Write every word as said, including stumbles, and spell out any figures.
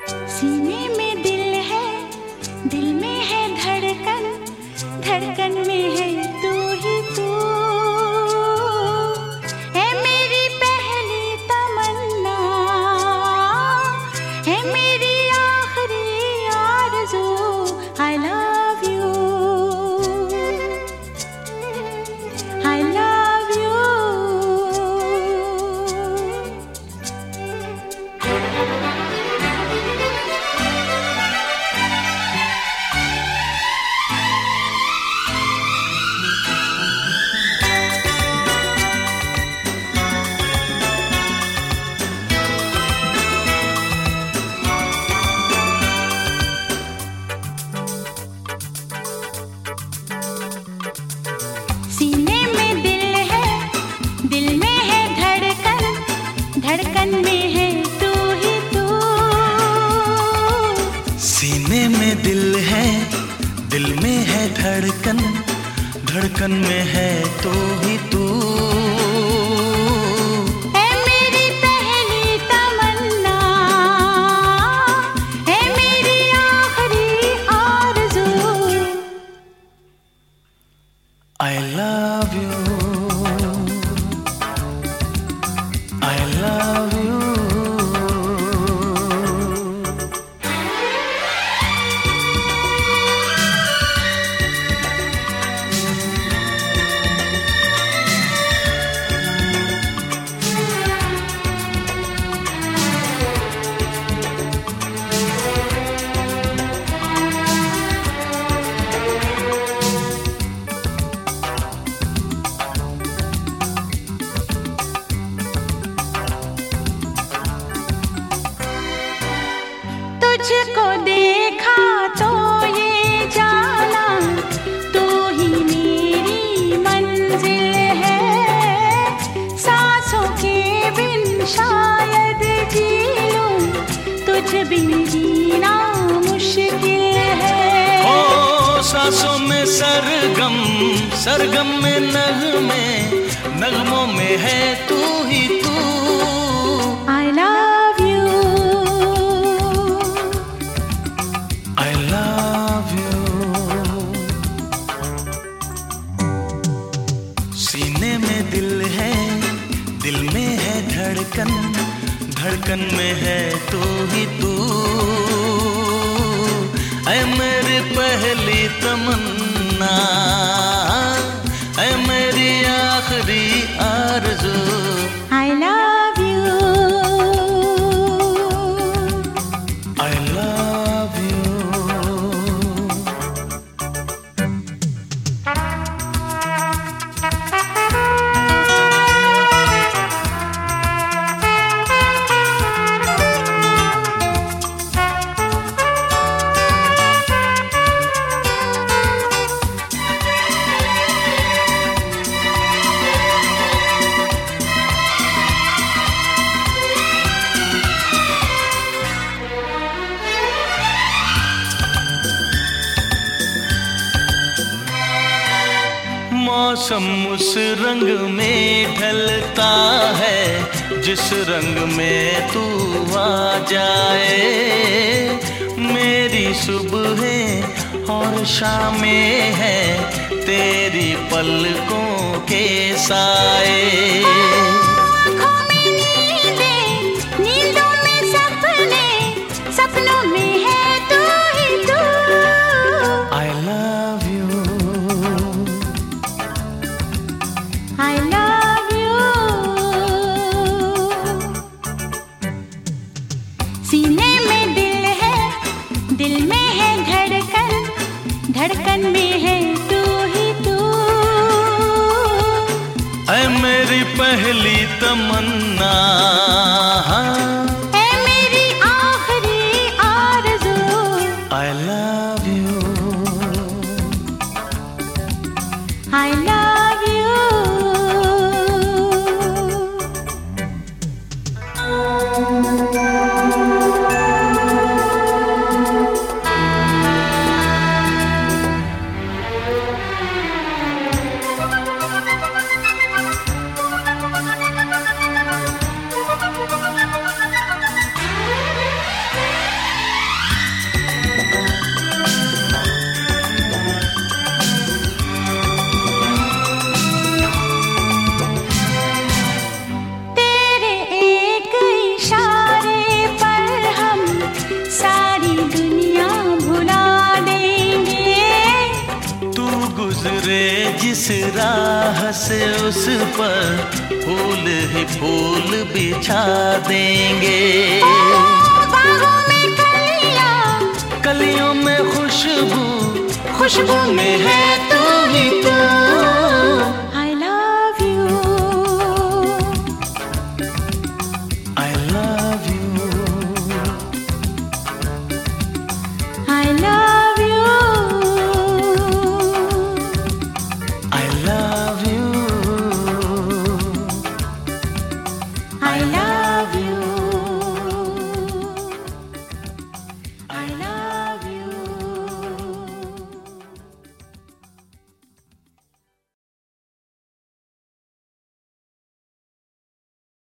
सीने में दिल है, दिल में है धड़कन, धड़कन में है तू ही तू। है मेरी पहली तमन्ना, है मेरी आखिरी आरज़ू। I love you, I love you। सीने में दिल है, दिल में है धड़कन, धड़कन में है तू ही तू। सीने में दिल है, दिल में है धड़कन, धड़कन में है तू ही तू। है मेरी पहली तमन्ना, है मेरी आखिरी आरज़ू। I love you, I love you। तुझको देखा तो ये जाना, तू ही मेरी मंजिल है। सांसों के बिन शायद जी लूं, तुझ बिन जीना मुश्किल है। ओ सांसों में सरगम, सरगम में नगमे, नगमों में है तू ही तू। I love you, I love you। सीने में दिल है, दिल में है धड़कन, धड़कन में है तू ही तू। ऐ मेरी पहली तमन्ना, ऐ मेरी आखिरी आरज़ू। I love you, I love you। मौसम उस रंग में ढलता है, जिस रंग में तू आ जाए। मेरी सुबहें और शामें हैं तेरी पलकों के साए। आँखों में नींदें, नींदों में सपने, सपनों में है तू ही तू। I love you, I love you। सीने में दिल है, दिल में है धड़कन, धड़कन में है तू ही तू। ऐ मेरी पहली तमन्ना, है मेरी आखिरी आरज़ू। I love you, I love you। राह से उस पर फूल ही फूल बिछा देंगे। बागों में कलियां, कलियों में खुशबू, खुशबू में है तू ही तू। I love you, I love you, I love you, I love you, I love you, I love you.